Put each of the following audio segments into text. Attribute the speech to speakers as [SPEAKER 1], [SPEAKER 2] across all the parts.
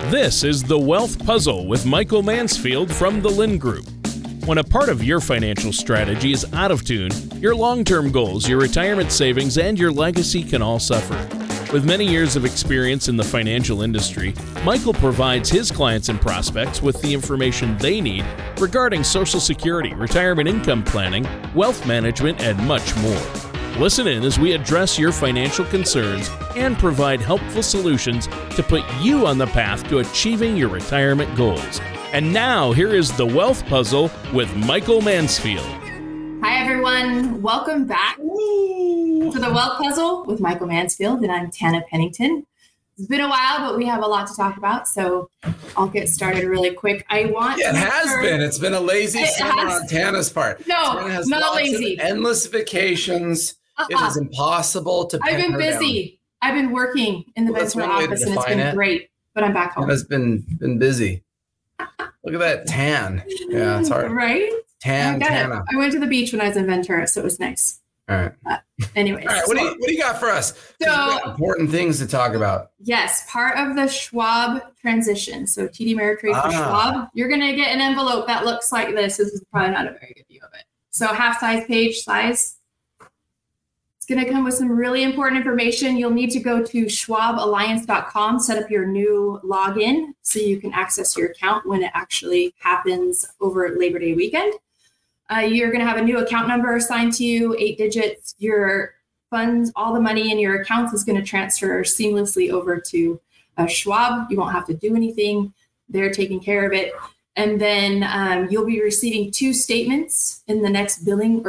[SPEAKER 1] This is The Wealth Puzzle with Michael Mansfield from the Lynn Group. When a part of your financial strategy is out of tune, your long-term goals, your retirement savings, and your legacy can all suffer. With many years of experience in the financial industry, Michael provides his clients and prospects with the information they need regarding Social Security, retirement income planning, wealth management, and much more. Listen in as we address your financial concerns and provide helpful solutions to put you on the path to achieving your retirement goals. And now, here is The Wealth Puzzle with Michael Mansfield.
[SPEAKER 2] Hi, everyone. Welcome back to The Wealth Puzzle with Michael Mansfield, and I'm Tana Pennington. It's been a while, but we have a lot to talk about, so I'll get started really quick.
[SPEAKER 3] It's been a lazy summer on Tana's part.
[SPEAKER 2] No,
[SPEAKER 3] Tana has
[SPEAKER 2] not
[SPEAKER 3] lots
[SPEAKER 2] lazy.
[SPEAKER 3] Of endless vacations. It is impossible to pin
[SPEAKER 2] I've been
[SPEAKER 3] her
[SPEAKER 2] busy. I've been working in the Bentonville office, and it's been great, but I'm back home.
[SPEAKER 3] Tana's been busy. Look at that tan. Yeah, it's hard.
[SPEAKER 2] Right?
[SPEAKER 3] Tana.
[SPEAKER 2] I went to the beach when I was in Ventura, so it was nice.
[SPEAKER 3] All right.
[SPEAKER 2] Anyways.
[SPEAKER 3] All right. What do you got for us?
[SPEAKER 2] So,
[SPEAKER 3] important things to talk about.
[SPEAKER 2] Yes, part of the Schwab transition. So TD Ameritrade for Schwab. You're going to get an envelope that looks like this. This is probably not a very good view of it. So half size page size. It's going to come with some really important information. You'll need to go to schwaballiance.com, set up your new login so you can access your account when it actually happens over Labor Day weekend. You're going to have a new account number assigned to you, 8 digits. Your funds, all the money in your accounts is going to transfer seamlessly over to Schwab. You won't have to do anything. They're taking care of it. And then you'll be receiving 2 statements in the next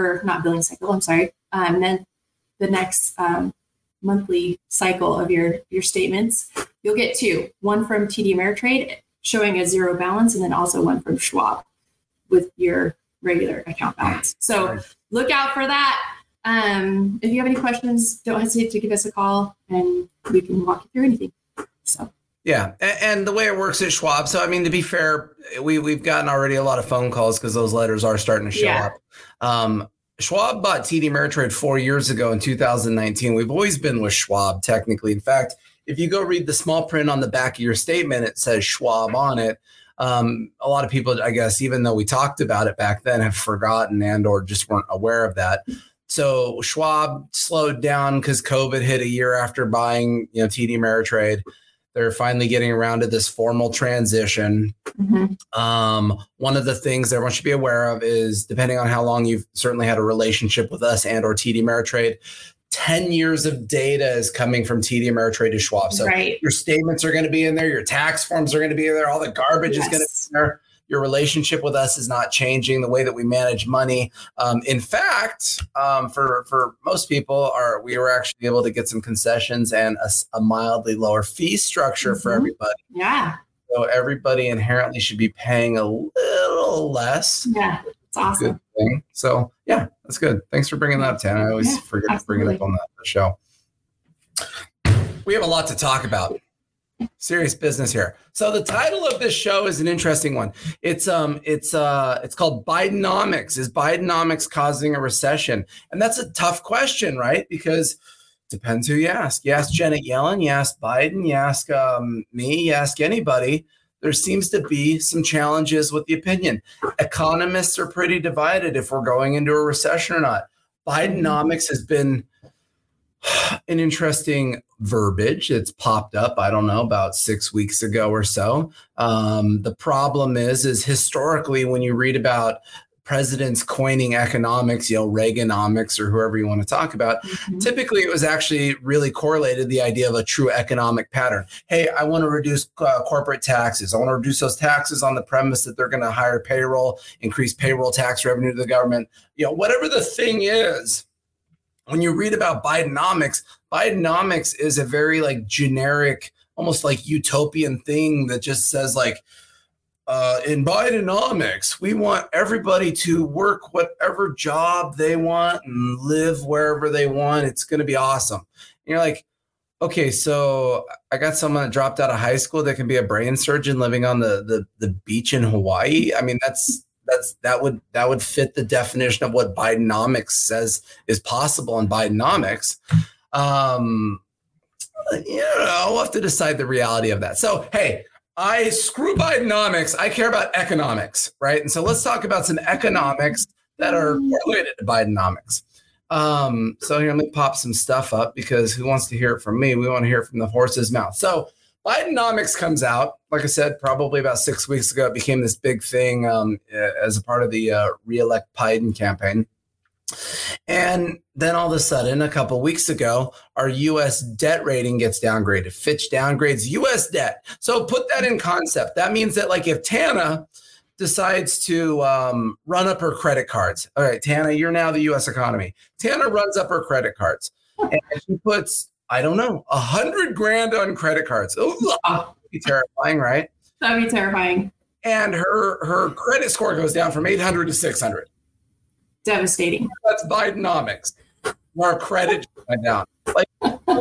[SPEAKER 2] and then the next monthly cycle of your statements. You'll get 2, one from TD Ameritrade showing a 0 balance, and then also one from Schwab with your regular account balance. So look out for that. If you have any questions, don't hesitate to give us a call and we can walk you through anything. So
[SPEAKER 3] yeah, and the way it works at Schwab. So I mean, to be fair, we've gotten already a lot of phone calls because those letters are starting to show up. Schwab bought TD Ameritrade 4 years ago in 2019. We've always been with Schwab technically. In fact, if you go read the small print on the back of your statement, it says Schwab on it. A lot of people, I guess, even though we talked about it back then, have forgotten and or just weren't aware of that. So Schwab slowed down because COVID hit a year after buying, TD Ameritrade. They're finally getting around to this formal transition. Mm-hmm. One of the things everyone should be aware of is, depending on how long you've certainly had a relationship with us and or TD Ameritrade, 10 years of data is coming from TD Ameritrade to Schwab. So your statements are going to be in there. Your tax forms are going to be in there. All the garbage is going to be in there. Your relationship with us is not changing the way that we manage money. In fact, for most people, we were actually able to get some concessions and a mildly lower fee structure for everybody.
[SPEAKER 2] Yeah.
[SPEAKER 3] So everybody inherently should be paying a little less.
[SPEAKER 2] Yeah, it's awesome.
[SPEAKER 3] Good thing. So yeah, that's good. Thanks for bringing that up, Tana. I always forget to bring it up on the show. We have a lot to talk about. Serious business here. So the title of this show is an interesting one. It's called Bidenomics. Is Bidenomics causing a recession? And that's a tough question, right? Because it depends who you ask. You ask Janet Yellen, you ask Biden, you ask me, you ask anybody. There seems to be some challenges with the opinion. Economists are pretty divided if we're going into a recession or not. Bidenomics has been an interesting verbiage. It's popped up, I don't know, about 6 weeks ago or so. The problem is historically, when you read about presidents coining economics, Reaganomics or whoever you want to talk about, typically it was actually really correlated the idea of a true economic pattern. Hey, I want to reduce corporate taxes. I want to reduce those taxes on the premise that they're going to hire payroll, increase payroll tax revenue to the government. Whatever the thing is, when you read about Bidenomics is a very generic, almost utopian thing that just says in Bidenomics, we want everybody to work whatever job they want and live wherever they want. It's going to be awesome. And you're like, okay, so I got someone that dropped out of high school that can be a brain surgeon living on the beach in Hawaii. I mean, that would fit the definition of what Bidenomics says is possible in Bidenomics. We'll have to decide the reality of that. So, hey, screw Bidenomics. I care about economics, right? And so let's talk about some economics that are correlated to Bidenomics. So here, let me pop some stuff up because who wants to hear it from me? We want to hear it from the horse's mouth. So Bidenomics comes out, like I said, probably about 6 weeks ago. It became this big thing as a part of the Reelect Biden campaign. And then all of a sudden, a couple of weeks ago, our U.S. debt rating gets downgraded. Fitch downgrades U.S. debt. So put that in concept. That means that like if Tana decides to run up her credit cards. All right, Tana, you're now the U.S. economy. Tana runs up her credit cards and she puts, I don't know, $100,000 on credit cards. Oh, that'd be terrifying, right?
[SPEAKER 2] That'd be terrifying.
[SPEAKER 3] And her credit score goes down from 800 to 600.
[SPEAKER 2] Devastating.
[SPEAKER 3] That's Bidenomics. Our credit went down. Like,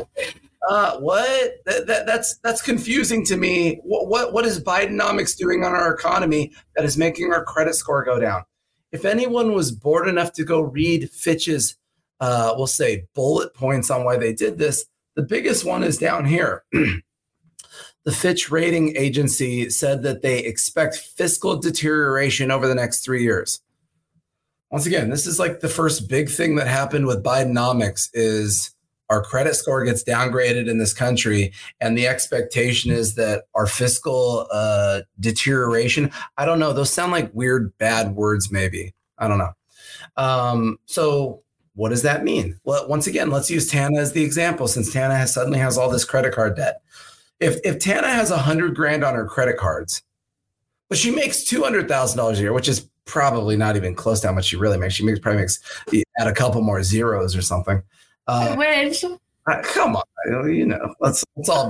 [SPEAKER 3] what? That's confusing to me. What is Bidenomics doing on our economy that is making our credit score go down? If anyone was bored enough to go read Fitch's, we'll say, bullet points on why they did this, the biggest one is down here. The Fitch rating agency said that they expect fiscal deterioration over the next 3 years. Once again, this is like the first big thing that happened with Bidenomics is our credit score gets downgraded in this country. And the expectation is that our fiscal deterioration, I don't know, those sound like weird, bad words, maybe. I don't know. So what does that mean? Well, once again, let's use Tana as the example since Tana suddenly has all this credit card debt. If Tana has $100,000 on her credit cards, but she makes $200,000 a year, which is probably not even close to how much she really makes. She probably makes add a couple more zeros or something.
[SPEAKER 2] I wish.
[SPEAKER 3] Come on, you know, let's all be.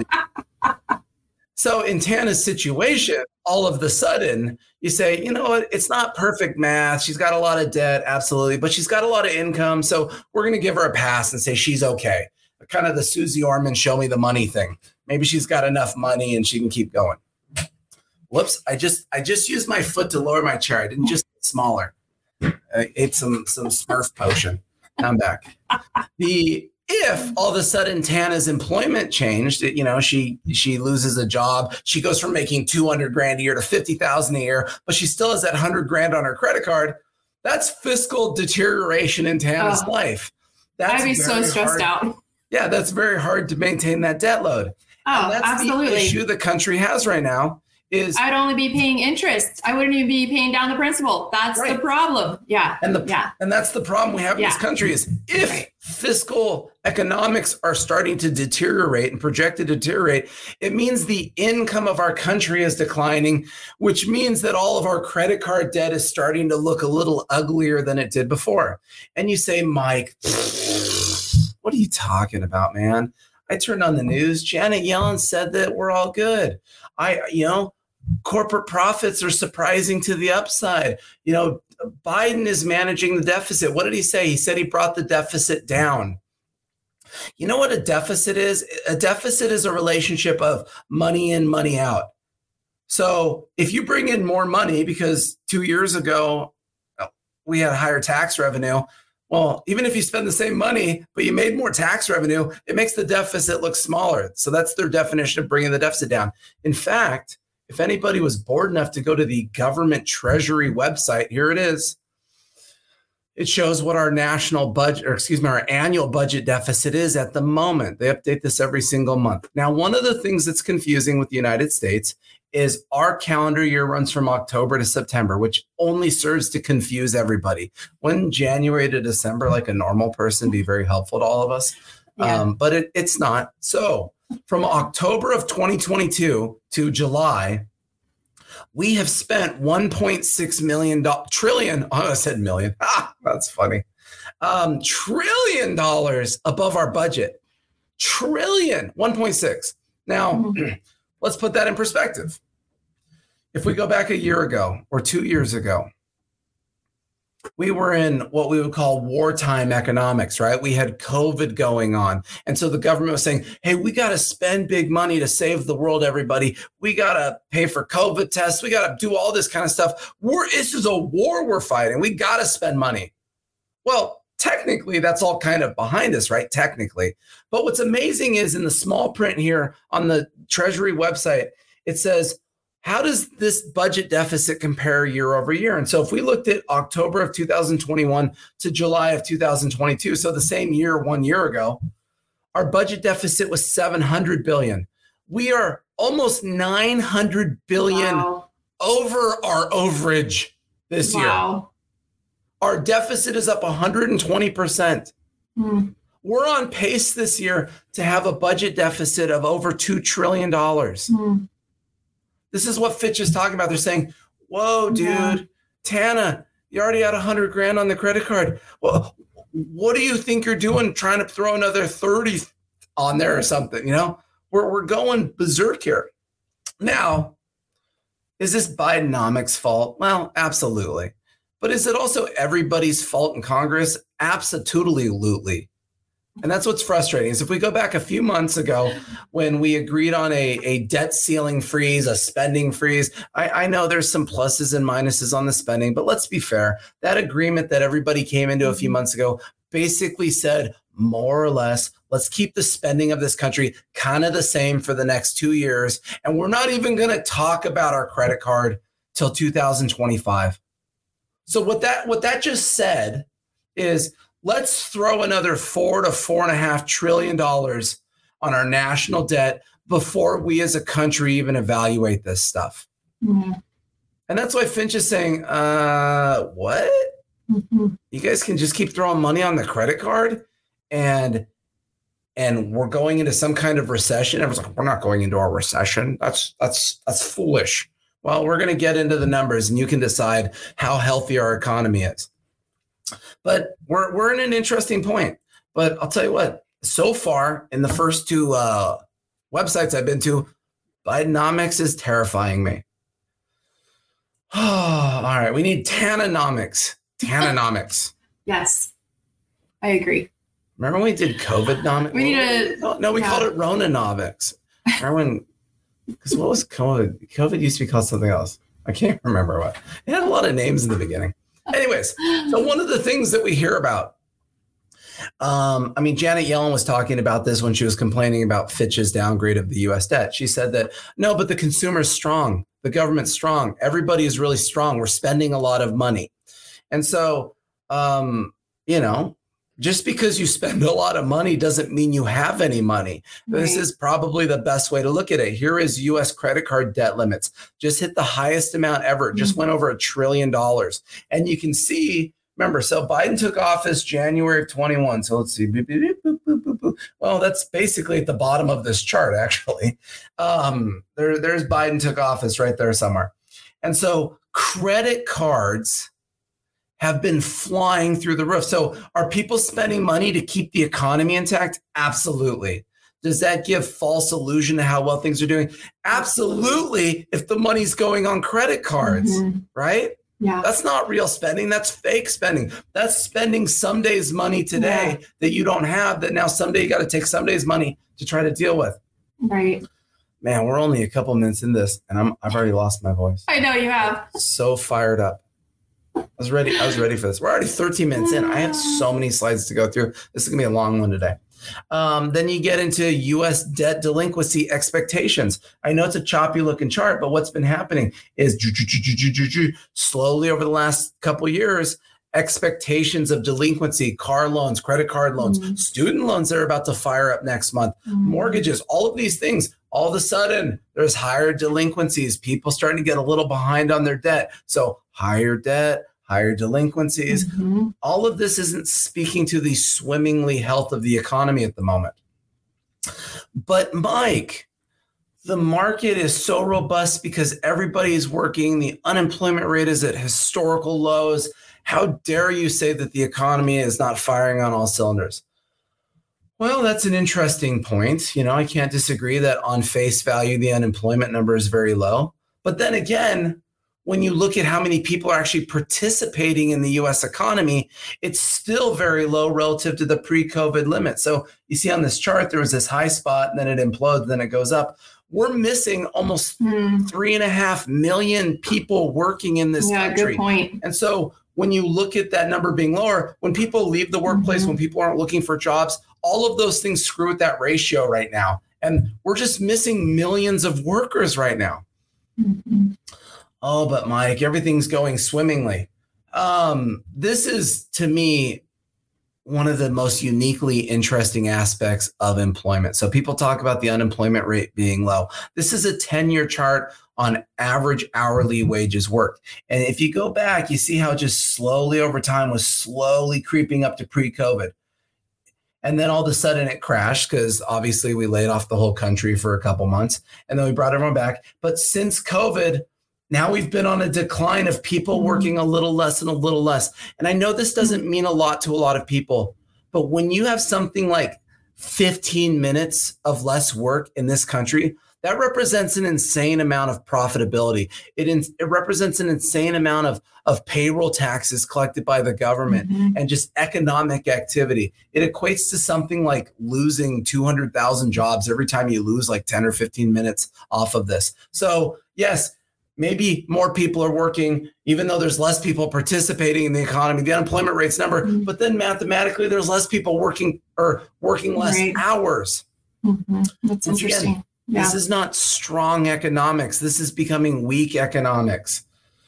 [SPEAKER 3] So in Tana's situation, all of the sudden you say, you know what, it's not perfect math. She's got a lot of debt, absolutely, but she's got a lot of income. So we're going to give her a pass and say she's okay. Kind of the Susie Orman show me the money thing. Maybe she's got enough money and she can keep going. Whoops, I just used my foot to lower my chair. I didn't just get smaller. I ate some Smurf potion. I'm back. If all of a sudden Tana's employment changed, you know, she loses a job, she goes from making $200,000 a year to $50,000 a year, but she still has that $100,000 on her credit card. That's fiscal deterioration in Tana's life. I'd
[SPEAKER 2] be so stressed out.
[SPEAKER 3] Yeah, that's very hard to maintain that debt load.
[SPEAKER 2] Oh,
[SPEAKER 3] and that's
[SPEAKER 2] absolutely.
[SPEAKER 3] The issue the country has right now.
[SPEAKER 2] I'd only be paying interest. I wouldn't even be paying down the principal. That's right. The problem. Yeah.
[SPEAKER 3] And that's the problem we have in this country is if fiscal economics are starting to deteriorate and project to deteriorate, it means the income of our country is declining, which means that all of our credit card debt is starting to look a little uglier than it did before. And you say, Mike, what are you talking about, man? I turned on the news. Janet Yellen said that we're all good. Corporate profits are surprising to the upside. You know, Biden is managing the deficit. What did he say? He said he brought the deficit down. You know what a deficit is? A deficit is a relationship of money in, money out. So if you bring in more money, because 2 years ago we had higher tax revenue, well, even if you spend the same money, but you made more tax revenue, it makes the deficit look smaller. So that's their definition of bringing the deficit down. In fact, if anybody was bored enough to go to the government treasury website, here it is. It shows what our national budget, our annual budget deficit is at the moment. They update this every single month. Now, one of the things that's confusing with the United States is our calendar year runs from October to September, which only serves to confuse everybody. Wouldn't January to December, like a normal person, be very helpful to all of us? Yeah. But it's not. So from October of 2022 to July, we have spent $1.6 trillion. Oh, I said million. That's funny. $1 trillion above our budget. Trillion, 1.6. Now, let's put that in perspective. If we go back a year ago or 2 years ago, we were in what we would call wartime economics, right? We had COVID going on. And so the government was saying, hey, we got to spend big money to save the world, everybody. We got to pay for COVID tests. We got to do all this kind of stuff. This is a war we're fighting. We got to spend money. Well, technically, that's all kind of behind us, right? Technically. But what's amazing is in the small print here on the Treasury website, it says, how does this budget deficit compare year over year? And so if we looked at October of 2021 to July of 2022, so the same year, 1 year ago, our budget deficit was $700 billion. We are almost $900 billion over our overage this year. Our deficit is up 120%. We're on pace this year to have a budget deficit of over $2 trillion. This is what Fitch is talking about. They're saying, whoa, dude, Tana, you already had $100,000 on the credit card. Well, what do you think you're doing trying to throw another 30 on there or something? You know, we're going berserk here. Now, is this Bidenomics' fault? Well, absolutely. But is it also everybody's fault in Congress? Absolutely. And that's what's frustrating is if we go back a few months ago when we agreed on a debt ceiling freeze, a spending freeze, I know there's some pluses and minuses on the spending, but let's be fair. That agreement that everybody came into a few months ago basically said more or less, let's keep the spending of this country kind of the same for the next 2 years. And we're not even going to talk about our credit card till 2025. So what that just said is, let's throw another $4 to $4.5 trillion on our national debt before we as a country even evaluate this stuff. And that's why Finch is saying, what? You guys can just keep throwing money on the credit card and we're going into some kind of recession. Everyone's like, we're not going into a recession. That's foolish. Well, we're going to get into the numbers and you can decide how healthy our economy is. But we're in an interesting point. But I'll tell you what, so far in the first two websites I've been to, Bidenomics is terrifying me. Oh, all right. We need Tananomics.
[SPEAKER 2] Yes, I agree.
[SPEAKER 3] Remember when we did COVIDnomics?
[SPEAKER 2] We need
[SPEAKER 3] we called it Ronanomics. Remember when, because what was COVID? COVID used to be called something else. I can't remember what. It had a lot of names in the beginning. Anyways, so one of the things that we hear about, Janet Yellen was talking about this when she was complaining about Fitch's downgrade of the U.S. debt. She said that, no, but the consumer's strong. The government's strong. Everybody is really strong. We're spending a lot of money. And so, just because you spend a lot of money doesn't mean you have any money. Right. This is probably the best way to look at it. Here is U.S. credit card debt limits. Just hit the highest amount ever. Just went over $1 trillion. And you can see, remember, so Biden took office January of 21. So let's see. Well, that's basically at the bottom of this chart, actually. There's Biden took office right there somewhere. And so credit cards have been flying through the roof. So are people spending money to keep the economy intact? Absolutely. Does that give false illusion to how well things are doing? Absolutely. If the money's going on credit cards, right?
[SPEAKER 2] Yeah.
[SPEAKER 3] That's not real spending. That's fake spending. That's spending someday's money today that you don't have, that now someday you got to take someday's money to try to deal with.
[SPEAKER 2] Right.
[SPEAKER 3] Man, we're only a couple minutes in this and I've already lost my voice.
[SPEAKER 2] I know you have.
[SPEAKER 3] So fired up. I was ready for this. We're already 13 minutes in. I have so many slides to go through. This is going to be a long one today. Then you get into U.S. debt delinquency expectations. I know it's a choppy looking chart, but what's been happening is slowly over the last couple of years, expectations of delinquency, car loans, credit card loans, student loans that are about to fire up next month, mortgages, all of these things. All of a sudden, there's higher delinquencies, people starting to get a little behind on their debt. So higher debt, higher delinquencies. All of this isn't speaking to the swimmingly health of the economy at the moment. But Mike, the market is so robust because everybody is working. The unemployment rate is at historical lows. How dare you say that the economy is not firing on all cylinders? Well, that's an interesting point. I can't disagree that on face value, the unemployment number is very low. But then again, when you look at how many people are actually participating in the U.S. economy, it's still very low relative to the pre-COVID limit. So you see on this chart, there was this high spot, and then it implodes, then it goes up. We're missing almost 3.5 million people working in this country.
[SPEAKER 2] Good point.
[SPEAKER 3] And so when you look at that number being lower, when people leave the workplace, when people aren't looking for jobs, all of those things screw with that ratio right now. And we're just missing millions of workers right now.
[SPEAKER 2] Mm-hmm.
[SPEAKER 3] Oh, but Mike, everything's going swimmingly. This is, to me, one of the most uniquely interesting aspects of employment. So people talk about the unemployment rate being low. This is a 10-year chart on average hourly wages worked. And if you go back, you see how just slowly over time was slowly creeping up to pre-COVID. And then all of a sudden it crashed because obviously we laid off the whole country for a couple months and then we brought everyone back. But since COVID, now we've been on a decline of people working a little less and a little less. And I know this doesn't mean a lot to a lot of people, but when you have something like 15 minutes of less work in this country, that represents an insane amount of profitability. It represents an insane amount of payroll taxes collected by the government and just economic activity. It equates to something like losing 200,000 jobs every time you lose like 10 or 15 minutes off of this. So yes, maybe more people are working, even though there's less people participating in the economy, the unemployment rate's number, but then mathematically there's less people working less hours.
[SPEAKER 2] That's interesting.
[SPEAKER 3] Again, this is not strong economics. This is becoming weak economics.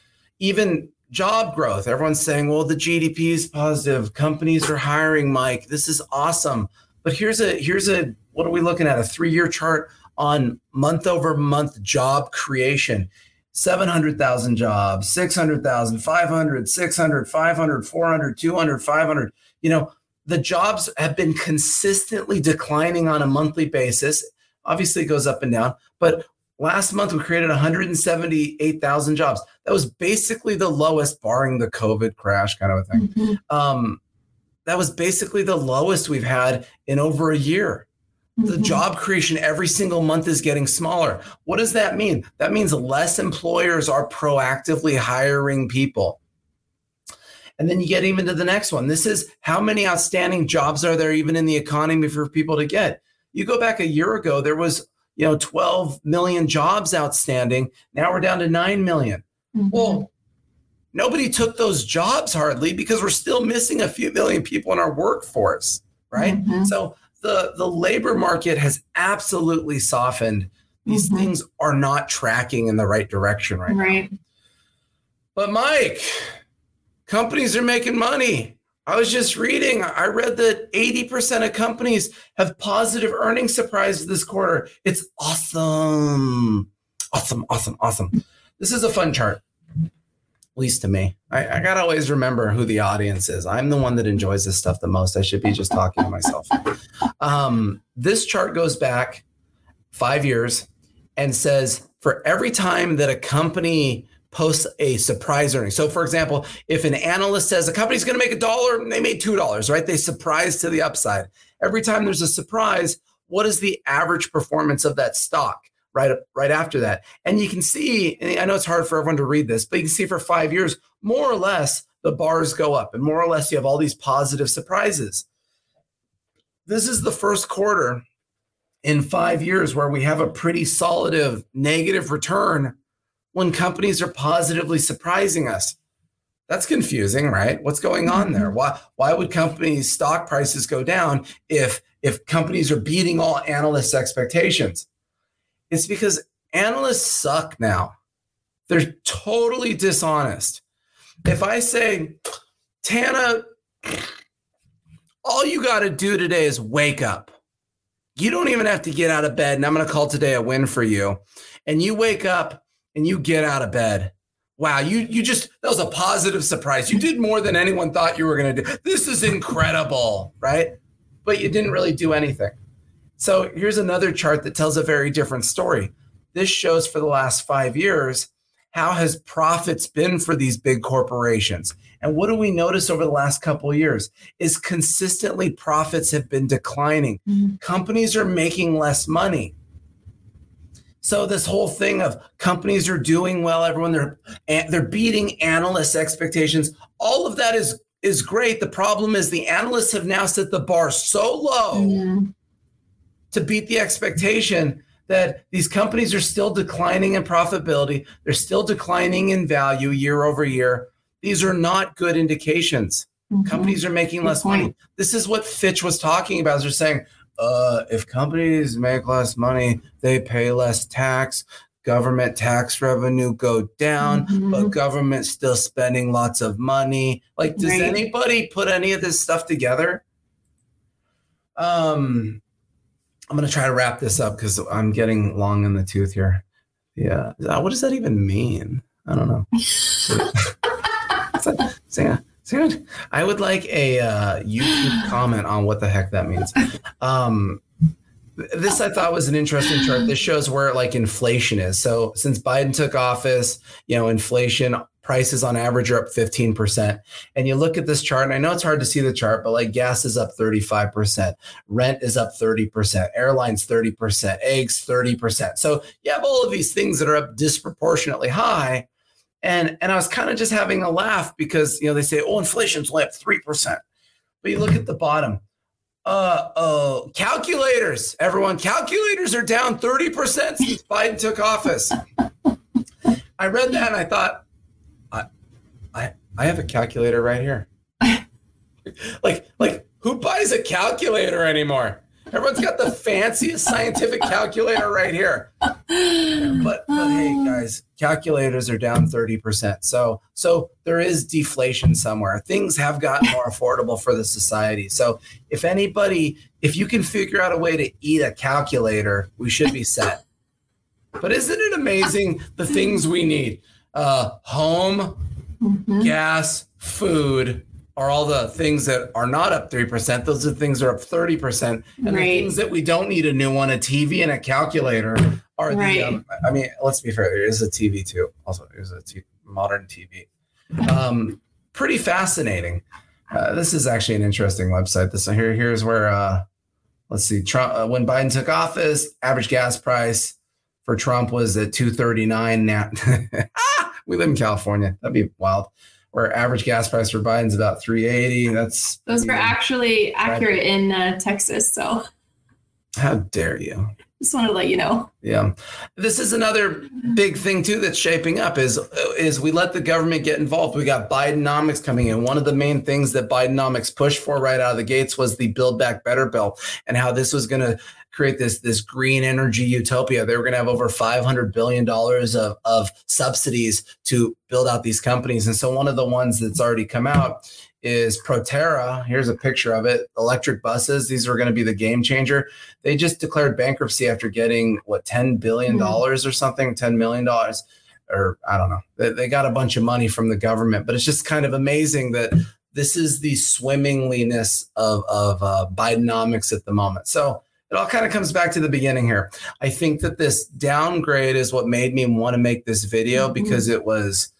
[SPEAKER 3] Even job growth. Everyone's saying, well, the GDP is positive. Companies are hiring, Mike. This is awesome. But here's a what are we looking at? A 3-year chart on month over month job creation. 700,000 jobs, 600,000, 500, 600, 500, 400, 200, 500. The jobs have been consistently declining on a monthly basis. Obviously, it goes up and down. But last month, we created 178,000 jobs. That was basically the lowest, barring the COVID crash kind of a thing. That was basically the lowest we've had in over a year. The job creation every single month is getting smaller. What does that mean? That means less employers are proactively hiring people. And then you get even to the next one. This is how many outstanding jobs are there even in the economy for people to get? You go back a year ago, there was 12 million jobs outstanding. Now we're down to 9 million. Well, nobody took those jobs hardly because we're still missing a few million people in our workforce, right? So the labor market has absolutely softened. These things are not tracking in the right direction right now. But Mike, companies are making money. I was just reading, I read that 80% of companies have positive earnings surprises this quarter. It's awesome. Awesome. This is a fun chart, at least to me. I got to always remember who the audience is. I'm the one that enjoys this stuff the most. I should be just talking to myself. This chart goes back 5 years and says for every time that a company posts a surprise earning. So for example, if an analyst says a company's going to make $1, they made $2, right? They surprise to the upside. Every time there's a surprise, what is the average performance of that stock right after that? And you can see, and I know it's hard for everyone to read this, but you can see for 5 years, more or less, the bars go up and more or less you have all these positive surprises. This is the first quarter in 5 years where we have a pretty solid negative return when companies are positively surprising us. That's confusing, right? What's going on there? Why would companies' stock prices go down if companies are beating all analysts' expectations? It's because analysts suck now. They're totally dishonest. If I say, Tana, all you got to do today is wake up. You don't even have to get out of bed, and I'm going to call today a win for you. And you wake up and you get out of bed. Wow, that was a positive surprise. You did more than anyone thought you were going to do. This is incredible, right? But you didn't really do anything. So here's another chart that tells a very different story. This shows for the last 5 years, how has profits been for these big corporations? And what do we notice over the last couple of years is consistently profits have been declining. Companies are making less money. So this whole thing of companies are doing well, everyone, they're beating analysts' expectations. All of that is great. The problem is the analysts have now set the bar so low to beat the expectation that these companies are still declining in profitability. They're still declining in value year over year. These are not good indications. Companies are making less money. This is what Fitch was talking about. They're saying, if companies make less money, they pay less tax. government tax revenue go down, but government still spending lots of money. Like, does anybody put any of this stuff together? I'm going to try to wrap this up because I'm getting long in the tooth here. Yeah. What does that even mean? I don't know. I would like a YouTube comment on what the heck that means. This I thought was an interesting chart. This shows where like inflation is. So since Biden took office, inflation prices on average are up 15%. And you look at this chart, and I know it's hard to see the chart, but like gas is up 35%, rent is up 30%, airlines 30%, eggs 30%. So you have all of these things that are up disproportionately high. And I was kind of just having a laugh because, they say, inflation's only up 3%. But you look at the bottom. Calculators, everyone, calculators are down 30% since Biden took office. I read that and I thought, I have a calculator right here. like who buys a calculator anymore? Everyone's got the fanciest scientific calculator right here. But hey, guys, calculators are down 30%. So there is deflation somewhere. Things have gotten more affordable for the society. So if you can figure out a way to eat a calculator, we should be set. But isn't it amazing the things we need? Home, gas, food, are all the things that are not up 3%. Those are the things that are up 30%. And the things that we don't need a new one, a TV and a calculator, are the, let's be fair, there is a TV too. Also, there's a modern TV. Pretty fascinating. This is actually an interesting website. Here's where, let's see, Trump, when Biden took office, average gas price for Trump was at $2.39. Now, we live in California. That'd be wild. Where average gas price for Biden's about $3.80.
[SPEAKER 2] Those were actually accurate in Texas. So
[SPEAKER 3] how dare you?
[SPEAKER 2] Just wanted to let you know.
[SPEAKER 3] Yeah. This is another big thing too that's shaping up is we let the government get involved. We got Bidenomics coming in. One of the main things that Bidenomics pushed for right out of the gates was the Build Back Better bill and how this was going to create this green energy utopia. They were going to have over $500 billion of subsidies to build out these companies. And so one of the ones that's already come out is Proterra. Here's a picture of it. Electric buses. These are going to be the game changer. They just declared bankruptcy after getting $10 billion or something, $10 million, or I don't know. They got a bunch of money from the government, but it's just kind of amazing that this is the swimmingness of Bidenomics at the moment. So it all kind of comes back to the beginning here. I think that this downgrade is what made me want to make this video because it was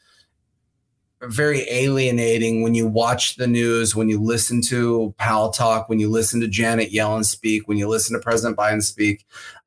[SPEAKER 3] very alienating when you watch the news, when you listen to Powell talk, when you listen to Janet Yellen speak, when you listen to President Biden speak.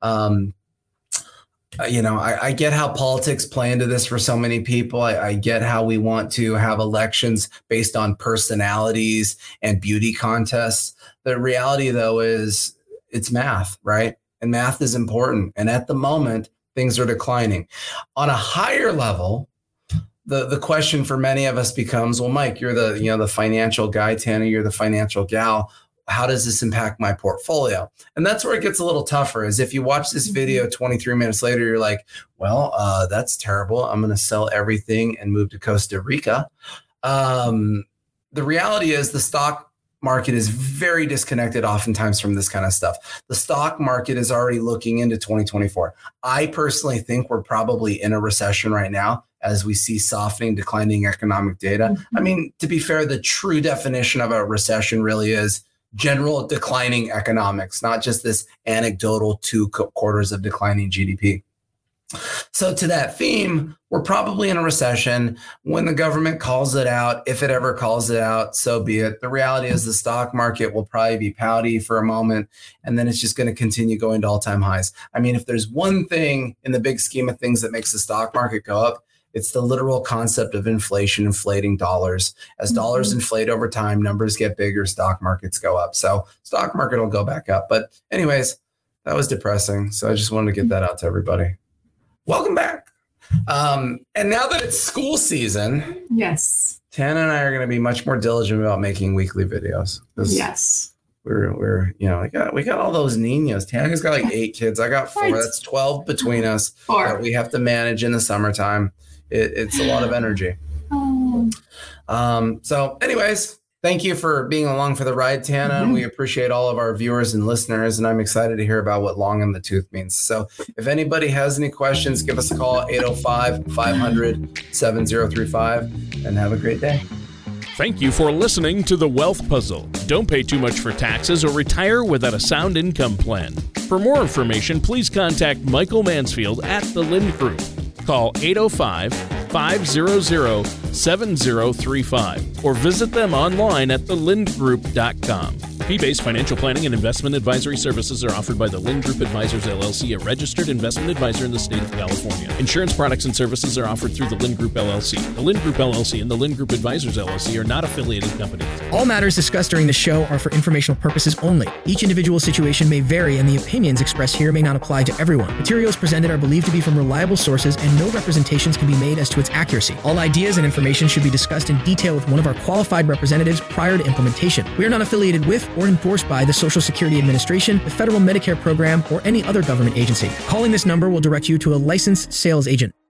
[SPEAKER 3] I get how politics play into this for so many people. I get how we want to have elections based on personalities and beauty contests. The reality, though, is it's math, right? And math is important. And at the moment, things are declining. On a higher level, the question for many of us becomes, well, Mike, you're the financial guy, Tana, you're the financial gal. How does this impact my portfolio? And that's where it gets a little tougher, is if you watch this video 23 minutes later, you're like, well, that's terrible. I'm going to sell everything and move to Costa Rica. The reality is the stock market is very disconnected oftentimes from this kind of stuff. The stock market is already looking into 2024. I personally think we're probably in a recession right now as we see softening, declining economic data. I mean, to be fair, the true definition of a recession really is general declining economics, not just this anecdotal 2 quarters of declining GDP. So to that theme, we're probably in a recession. When the government calls it out, if it ever calls it out, so be it. The reality is the stock market will probably be pouty for a moment, and then it's just going to continue going to all-time highs. I mean, if there's one thing in the big scheme of things that makes the stock market go up, it's the literal concept of inflation, inflating dollars. As dollars inflate over time, numbers get bigger, stock markets go up. So stock market will go back up. But anyways, that was depressing. So I just wanted to get that out to everybody. Welcome back. And now that it's school season,
[SPEAKER 2] yes,
[SPEAKER 3] Tana and I are going to be much more diligent about making weekly videos.
[SPEAKER 2] Yes.
[SPEAKER 3] we're we got all those niños. Tana's got like 8 kids. I got 4. That's 12 between us that we have to manage in the summertime. It's a lot of energy. So anyways, thank you for being along for the ride, Tana. And we appreciate all of our viewers and listeners. And I'm excited to hear about what long in the tooth means. So if anybody has any questions, give us a call, 805-500-7035, and have a great day.
[SPEAKER 1] Thank you for listening to The Wealth Puzzle. Don't pay too much for taxes or retire without a sound income plan. For more information, please contact Michael Mansfield at the Lind Group. Call 805-500-7035 or visit them online at thelindgroup.com. Fee-based financial planning and investment advisory services are offered by the Lind Group Advisors, LLC, a registered investment advisor in the state of California. Insurance products and services are offered through the Lind Group, LLC. The Lind Group, LLC and the Lind Group Advisors, LLC are not affiliated companies.
[SPEAKER 4] All matters discussed during the show are for informational purposes only. Each individual situation may vary, and the opinions expressed here may not apply to everyone. Materials presented are believed to be from reliable sources, and no representations can be made as to its accuracy. All ideas and information should be discussed in detail with one of our qualified representatives prior to implementation. We are not affiliated with or enforced by the Social Security Administration, the Federal Medicare Program, or any other government agency. Calling this number will direct you to a licensed sales agent.